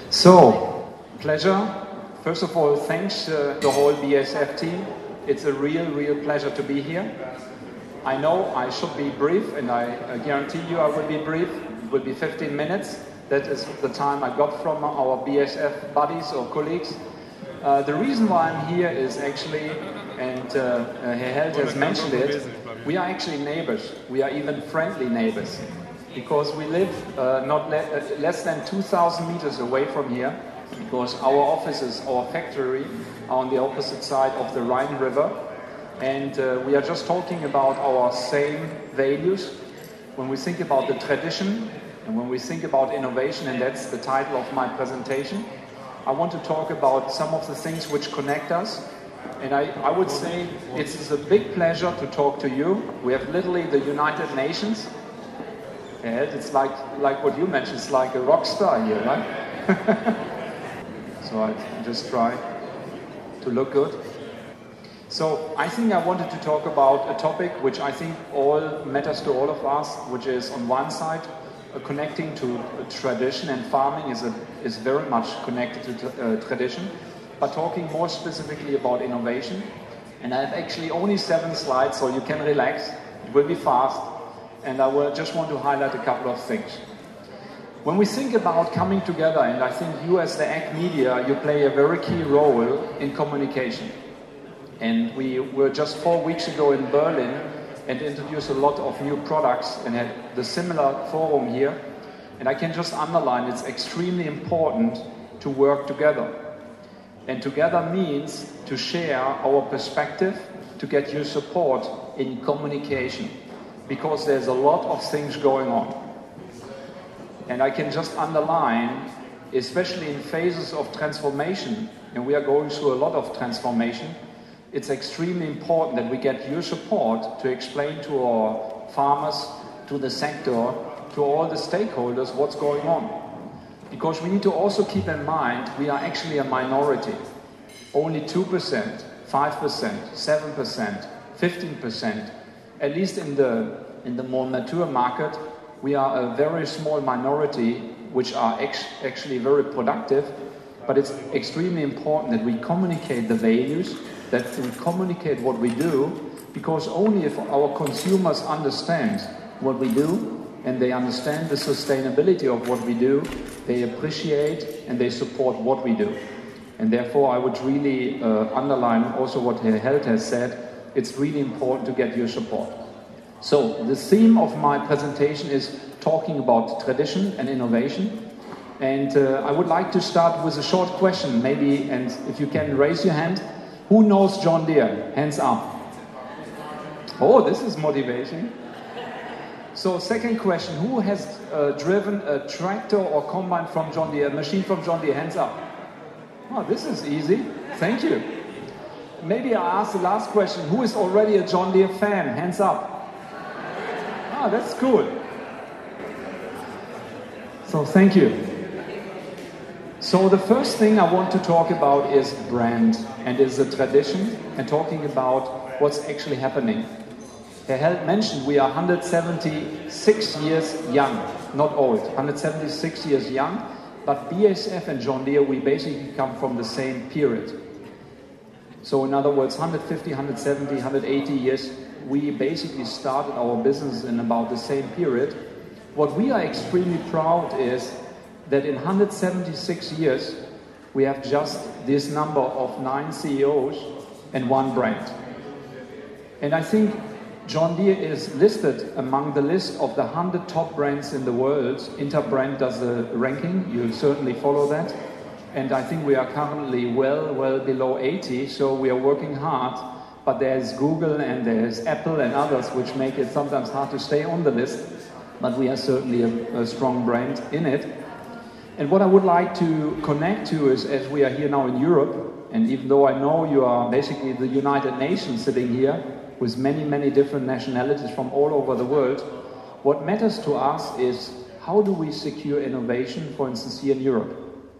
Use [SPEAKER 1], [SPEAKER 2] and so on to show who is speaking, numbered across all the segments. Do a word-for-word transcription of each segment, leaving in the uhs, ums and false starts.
[SPEAKER 1] So, pleasure. First of all, thanks uh, the whole B A S F team. It's a real, real pleasure to be here. I know I should be brief, and I uh, guarantee you I will be brief. It will be fifteen minutes. That is the time I got from our B A S F buddies or colleagues. Uh, the reason why I'm here is actually, and uh, uh, Herr Held has mentioned it, we are actually neighbors. We are even friendly neighbors. Because we live uh, not le uh, less than two thousand meters away from here, because our offices, our factory, are on the opposite side of the Rhine River, and uh, we are just talking about our same values. When we think about the tradition, and when we think about innovation, and that's the title of my presentation, I want to talk about some of the things which connect us. And I, I would say it's a big pleasure to talk to you. We have literally the United Nations. Yeah, it's like, like what you mentioned, it's like a rock star here, right? So I just try to look good. So I think I wanted to talk about a topic which I think all matters to all of us, which is on one side, uh, connecting to uh, tradition, and farming is, a, is very much connected to uh, tradition, but talking more specifically about innovation. And I have actually only seven slides, so you can relax, it will be fast. And I will just want to highlight a couple of things. When we think about coming together, and I think you as the A C Media, you play a very key role in communication. And we were just four weeks ago in Berlin and introduced a lot of new products and had the similar forum here. And I can just underline it's extremely important to work together. And together means to share our perspective, to get your support in communication. Because there's a lot of things going on. And I can just underline, especially in phases of transformation, and we are going through a lot of transformation, it's extremely important that we get your support to explain to our farmers, to the sector, to all the stakeholders what's going on. Because we need to also keep in mind, we are actually a minority. Only two percent, five percent, seven percent, fifteen percent. At least in the, in the more mature market, we are a very small minority which are ex actually very productive, but it's extremely important that we communicate the values, that we communicate what we do, because only if our consumers understand what we do and they understand the sustainability of what we do, they appreciate and they support what we do. And therefore I would really uh, underline also what Herr Held has said. It's really important to get your support. So the theme of my presentation is talking about tradition and innovation. And uh, I would like to start with a short question, maybe, and if you can raise your hand. Who knows John Deere? Hands up. Oh, this is motivation. So second question, who has uh, driven a tractor or combine from John Deere, a machine from John Deere? Hands up. Oh, this is easy. Thank you. Maybe I ask the last question, who is already a John Deere fan? Hands up. Ah, that's cool. So thank you. So the first thing I want to talk about is brand, and is a tradition, and talking about what's actually happening. Herr Held mentioned we are one hundred seventy-six years young, not old, one hundred seventy-six years young, but B A S F and John Deere, we basically come from the same period. So in other words, one hundred fifty, one hundred seventy, one hundred eighty years, we basically started our business in about the same period. What we are extremely proud is that in one hundred seventy-six years, we have just this number of nine C E Os and one brand. And I think John Deere is listed among the list of the one hundred top brands in the world. Interbrand does a ranking, you'll certainly follow that. And I think we are currently well, well below eighty, so we are working hard. But there's Google and there's Apple and others which make it sometimes hard to stay on the list. But we are certainly a, a strong brand in it. And what I would like to connect to is, as we are here now in Europe, and even though I know you are basically the United Nations sitting here with many, many different nationalities from all over the world, what matters to us is how do we secure innovation, for instance, here in Europe.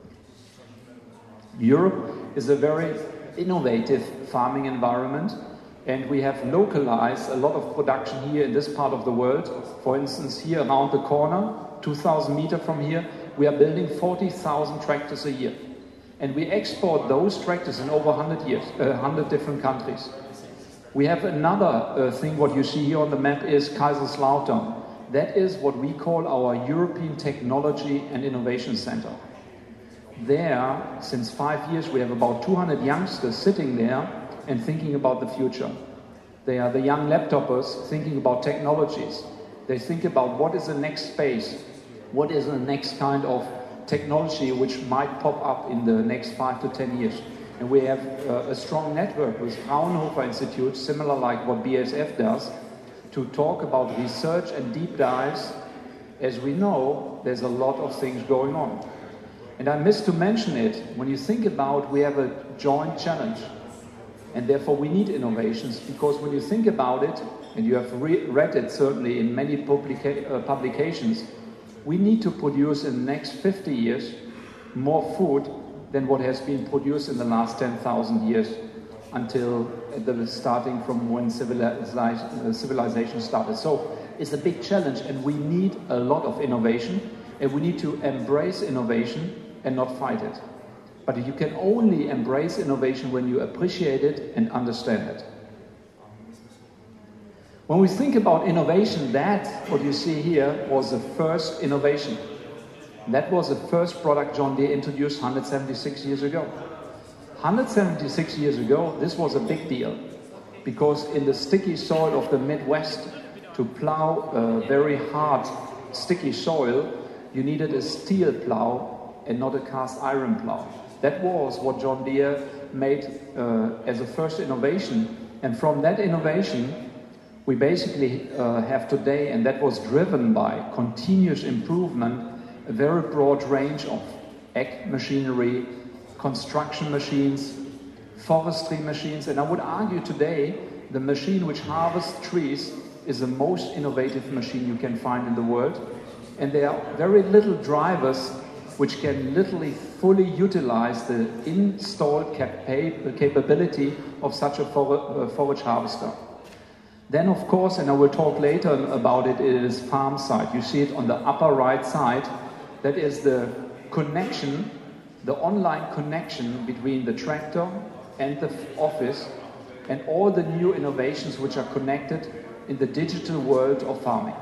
[SPEAKER 1] Europe is a very innovative farming environment, and we have localized a lot of production here in this part of the world. For instance, here around the corner, two thousand meters from here, We are building forty thousand tractors a year. And we export those tractors in over one hundred years, uh, one hundred different countries. We have another uh, thing, what you see here on the map is Kaiserslautern. That is what we call our European Technology and Innovation Center. There, since five years, we have about two hundred youngsters sitting there and thinking about the future. They are the young laptoppers thinking about technologies. They think about what is the next space, what is the next kind of technology which might pop up in the next five to ten years. And we have uh, a strong network with Fraunhofer Institute, similar like what B A S F does, to talk about research and deep dives. As we know, there's a lot of things going on. And I missed to mention it, when you think about, we have a joint challenge. And therefore we need innovations, because when you think about it, and you have re read it certainly in many publica uh, publications, we need to produce in the next fifty years more food than what has been produced in the last ten thousand years, until the starting from when civilization, civilization started. So it's a big challenge, and we need a lot of innovation, and we need to embrace innovation and not fight it. But you can only embrace innovation when you appreciate it and understand it. When we think about innovation, that, what you see here, was the first innovation. That was the first product John Deere introduced one hundred seventy-six years ago. one hundred seventy-six years ago, this was a big deal, because in the sticky soil of the Midwest, to plow a very hard, sticky soil, you needed a steel plow and not a cast iron plow. That was what John Deere made uh, as a first innovation. And from that innovation, we basically uh, have today, and that was driven by continuous improvement, a very broad range of ag machinery, construction machines, forestry machines. And I would argue today, the machine which harvests trees is the most innovative machine you can find in the world. And there are very little drivers which can literally fully utilize the installed capa capability of such a for uh, forage harvester. Then, of course, and I will talk later about it, it is farm side. You see it on the upper right side. That is the connection, the online connection between the tractor and the office, and all the new innovations which are connected in the digital world of farming.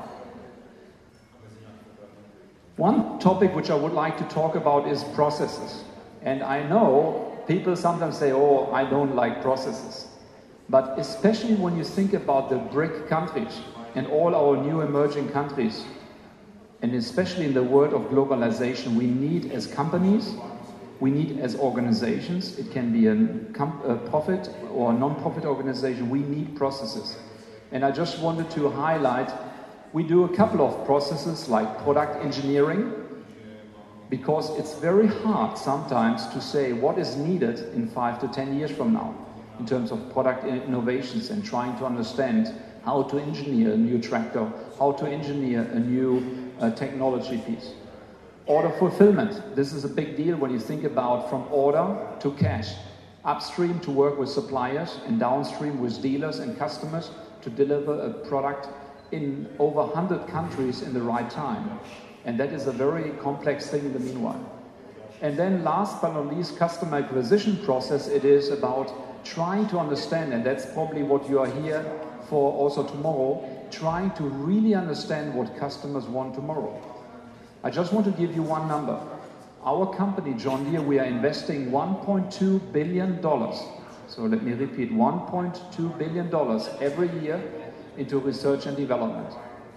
[SPEAKER 1] One topic which I would like to talk about is processes. And I know people sometimes say, oh, I don't like processes. But especially when you think about the BRIC countries and all our new emerging countries, and especially in the world of globalization, we need as companies, we need as organizations, it can be a, a profit or a non-profit organization, we need processes. And I just wanted to highlight, we do a couple of processes like product engineering, because it's very hard sometimes to say what is needed in five to ten years from now in terms of product innovations, and trying to understand how to engineer a new tractor, how to engineer a new uh, technology piece. Order fulfillment, this is a big deal when you think about from order to cash. Upstream to work with suppliers, and downstream with dealers and customers to deliver a product in over one hundred countries in the right time. And that is a very complex thing in the meanwhile. And then last but not least, customer acquisition process, it is about trying to understand, and that's probably what you are here for also tomorrow, trying to really understand what customers want tomorrow. I just want to give you one number. Our company, John Deere, we are investing one point two billion dollars. So let me repeat, one point two billion dollars every year into research and development.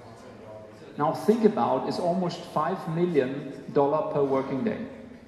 [SPEAKER 1] Now think about, it's almost five million dollars per working day.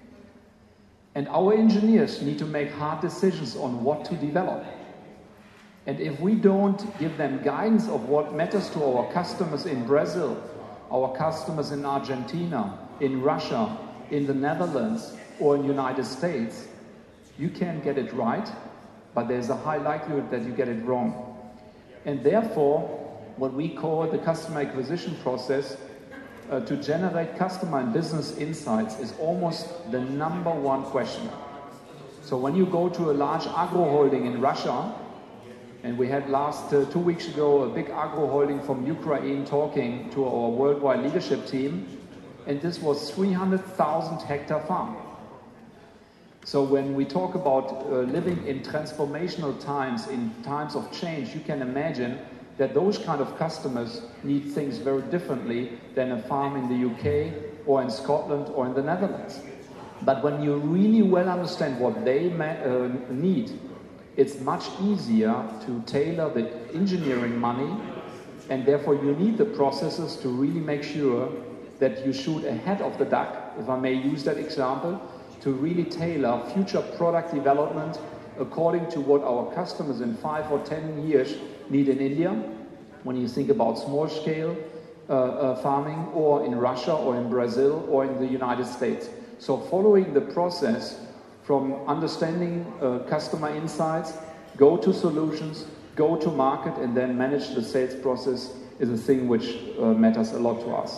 [SPEAKER 1] And our engineers need to make hard decisions on what to develop. And if we don't give them guidance of what matters to our customers in Brazil, our customers in Argentina, in Russia, in the Netherlands, or in the United States, you can get it right, but there's a high likelihood that you get it wrong. And therefore, what we call the customer acquisition process uh, to generate customer and business insights is almost the number one question. So when you go to a large agro holding in Russia, and we had last uh, two weeks ago a big agro holding from Ukraine talking to our worldwide leadership team, and this was three hundred thousand hectare farm. So when we talk about uh, living in transformational times, in times of change, you can imagine that those kind of customers need things very differently than a farm in the U K or in Scotland or in the Netherlands. But when you really well understand what they uh, need, it's much easier to tailor the engineering money, and therefore you need the processes to really make sure that you shoot ahead of the duck, if I may use that example, to really tailor future product development according to what our customers in five or ten years need in India, when you think about small scale uh, uh, farming, or in Russia or in Brazil or in the United States. So following the process from understanding uh, customer insights, go to solutions, go to market, and then manage the sales process is a thing which uh, matters a lot to us.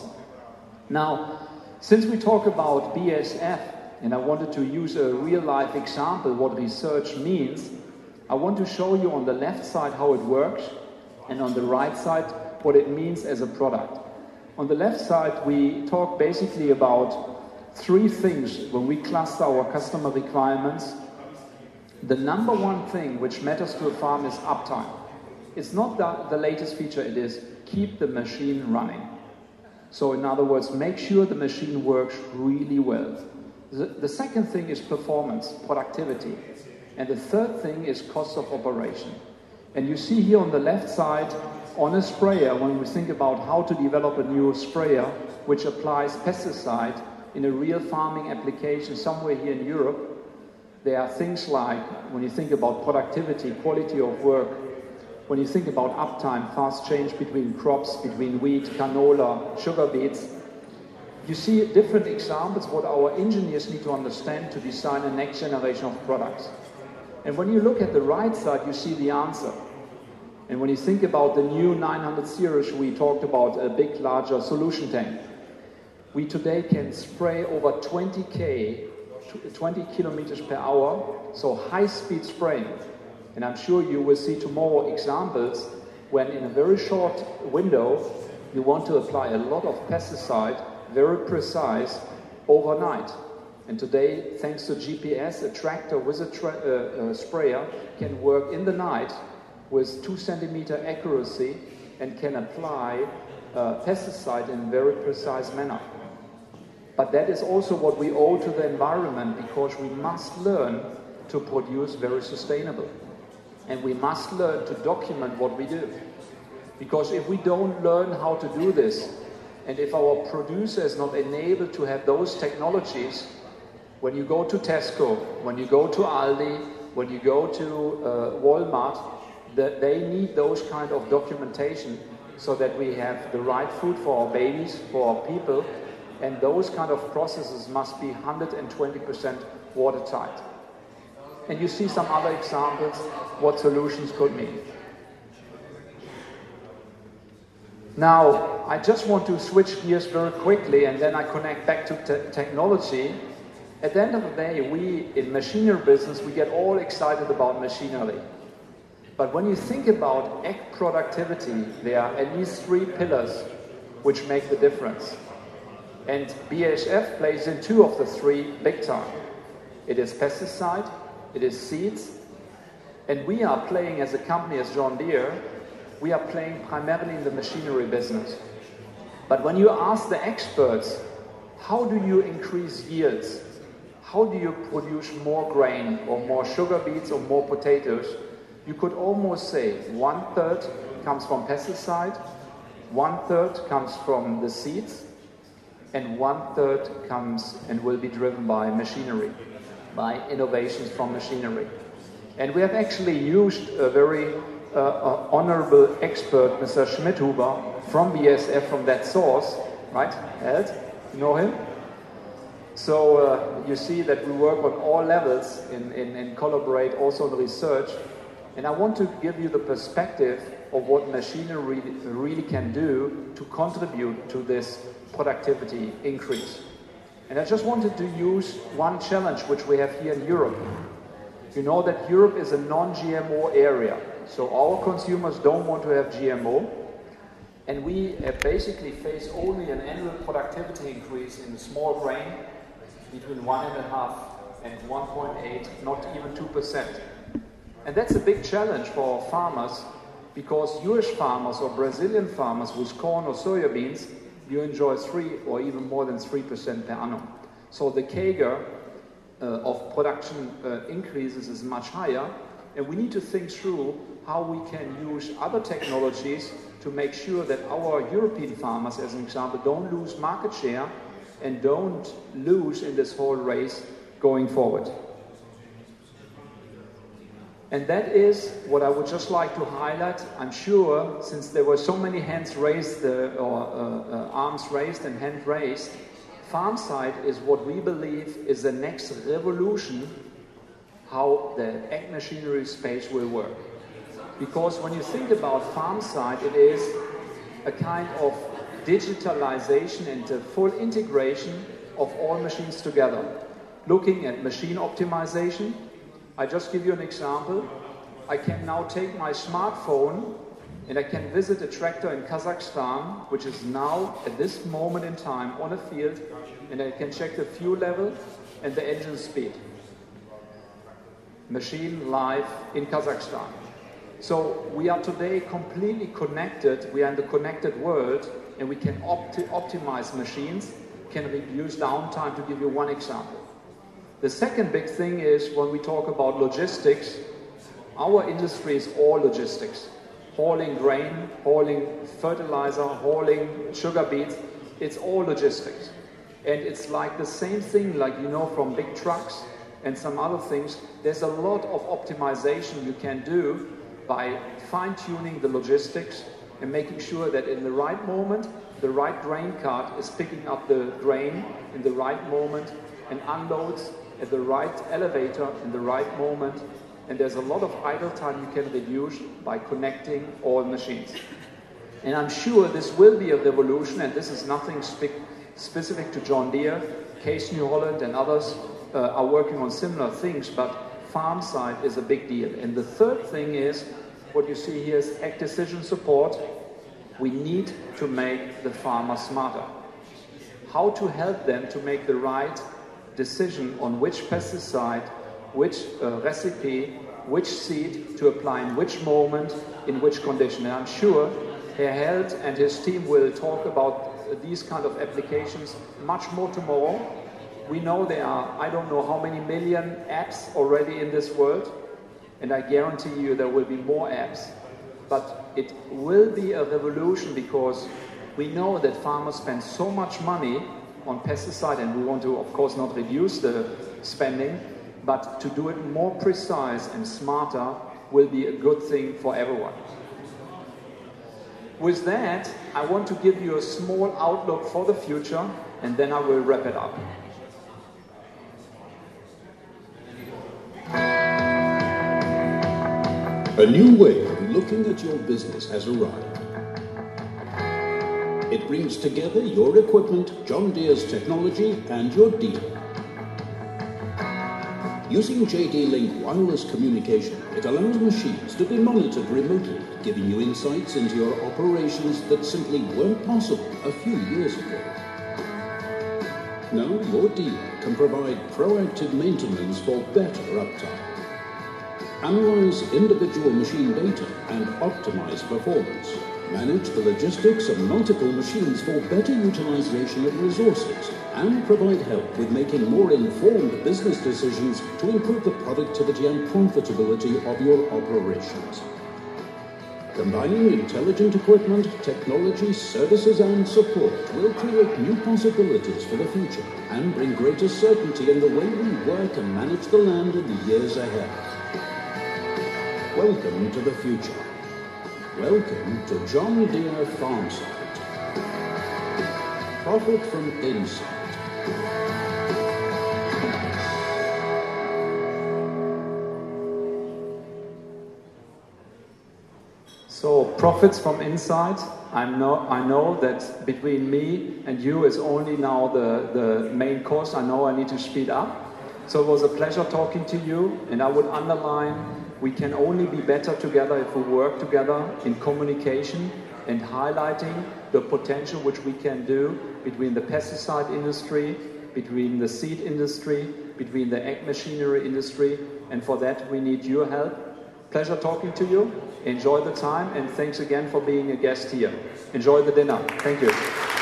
[SPEAKER 1] Now, since we talk about B A S F, and I wanted to use a real-life example what research means, I want to show you on the left side how it works, and on the right side what it means as a product. On the left side, we talk basically about three things when we cluster our customer requirements. The number one thing which matters to a farm is uptime. It's not the, the latest feature, it is keep the machine running. So in other words, make sure the machine works really well. The, the second thing is performance, productivity. And the third thing is cost of operation. And you see here on the left side, on a sprayer, when we think about how to develop a new sprayer which applies pesticide in a real farming application somewhere here in Europe, there are things like, when you think about productivity, quality of work, when you think about uptime, fast change between crops, between wheat, canola, sugar beets, you see different examples what our engineers need to understand to design a next generation of products. And when you look at the right side, you see the answer. And when you think about the new nine hundred series, we talked about a big, larger solution tank. We today can spray over twenty K, twenty kilometers per hour, so high-speed spraying. And I'm sure you will see tomorrow examples when in a very short window, you want to apply a lot of pesticide, very precise, overnight. And today, thanks to G P S, a tractor with a tra uh, uh, sprayer can work in the night with two centimeter accuracy and can apply uh, pesticide in a very precise manner. But that is also what we owe to the environment, because we must learn to produce very sustainable. And we must learn to document what we do. Because if we don't learn how to do this, and if our producer is not enabled to have those technologies, when you go to Tesco, when you go to Aldi, when you go to uh, Walmart, that they need those kind of documentation so that we have the right food for our babies, for our people, and those kind of processes must be one hundred twenty percent watertight. And you see some other examples what solutions could mean. Now, I just want to switch gears very quickly, and then I connect back to te technology. At the end of the day, we, in machinery business, we get all excited about machinery. But when you think about egg productivity, there are at least three pillars which make the difference. And B A S F plays in two of the three big time. It is pesticide, it is seeds, and we are playing as a company, as John Deere, we are playing primarily in the machinery business. But when you ask the experts, how do you increase yields? How do you produce more grain or more sugar beets or more potatoes? You could almost say one third comes from pesticide, one third comes from the seeds, and one third comes and will be driven by machinery, by innovations from machinery. And we have actually used a very uh, uh, honorable expert, Mister Schmidhuber, from B A S F, from that source, right? Ed, you know him? So uh, you see that we work on all levels and in, in, in collaborate also in research. And I want to give you the perspective of what machinery really can do to contribute to this productivity increase. And I just wanted to use one challenge which we have here in Europe. You know that Europe is a non G M O area, so our consumers don't want to have G M O. And we uh, basically face only an annual productivity increase in the small grain between one and a half and one point eight, not even two percent. And that's a big challenge for farmers, because Jewish farmers or Brazilian farmers with corn or soybeans, you enjoy three or even more than three percent per annum. So the C A G R uh, of production uh, increases is much higher, and we need to think through how we can use other technologies to make sure that our European farmers, as an example, don't lose market share and don't lose in this whole race going forward. And that is what I would just like to highlight. I'm sure, since there were so many hands raised, uh, or uh, uh, arms raised and hand raised, FarmSight is what we believe is the next revolution how the ag machinery space will work. Because when you think about FarmSight, it is a kind of digitalization and a full integration of all machines together. Looking at machine optimization, I just give you an example. I can now take my smartphone and I can visit a tractor in Kazakhstan, which is now at this moment in time on a field, and I can check the fuel level and the engine speed. Machine live in Kazakhstan. So we are today completely connected. We are in the connected world, and we can opti optimize machines, can reduce downtime, to give you one example. The second big thing is when we talk about logistics, our industry is all logistics. Hauling grain, hauling fertilizer, hauling sugar beets, it's all logistics. And it's like the same thing, like you know from big trucks and some other things. There's a lot of optimization you can do by fine-tuning the logistics and making sure that in the right moment, the right grain cart is picking up the grain in the right moment and unloads at the right elevator in the right moment. And there's a lot of idle time you can reduce by connecting all machines. And I'm sure this will be a revolution, and this is nothing spe specific to John Deere. Case New Holland and others uh, are working on similar things, but FarmSight is a big deal. And the third thing is, what you see here is ag decision support. We need to make the farmer smarter. How to help them to make the right decision on which pesticide, which uh, recipe, which seed to apply in which moment, in which condition. And I'm sure Herr Held and his team will talk about these kind of applications much more tomorrow. We know there are, I don't know how many million apps already in this world, and I guarantee you there will be more apps. But it will be a revolution, because we know that farmers spend so much money on pesticide, and we want to, of course, not reduce the spending, but to do it more precise and smarter will be a good thing for everyone. With that, I want to give you a small outlook for the future, and then I will wrap it up.
[SPEAKER 2] A new way of looking at your business has arrived. It brings together your equipment, John Deere's technology, and your dealer. Using J D Link wireless communication, it allows machines to be monitored remotely, giving you insights into your operations that simply weren't possible a few years ago. Now your dealer can provide proactive maintenance for better uptime. Analyze individual machine data and optimize performance. Manage the logistics of multiple machines for better utilization of resources, and provide help with making more informed business decisions to improve the productivity and profitability of your operations. Combining intelligent equipment, technology, services and support will create new possibilities for the future and bring greater certainty in the way we work and manage the land in the years ahead. Welcome to the future. Welcome to John Deere FarmSight. Profit from insight.
[SPEAKER 1] So, profits from insight. I know, I know that between me and you is only now the, the main course. I know I need to speed up. So it was a pleasure talking to you, and I would underline, we can only be better together if we work together in communication and highlighting the potential which we can do between the pesticide industry, between the seed industry, between the ag machinery industry, and for that we need your help. Pleasure talking to you. Enjoy the time, and thanks again for being a guest here. Enjoy the dinner. Thank you.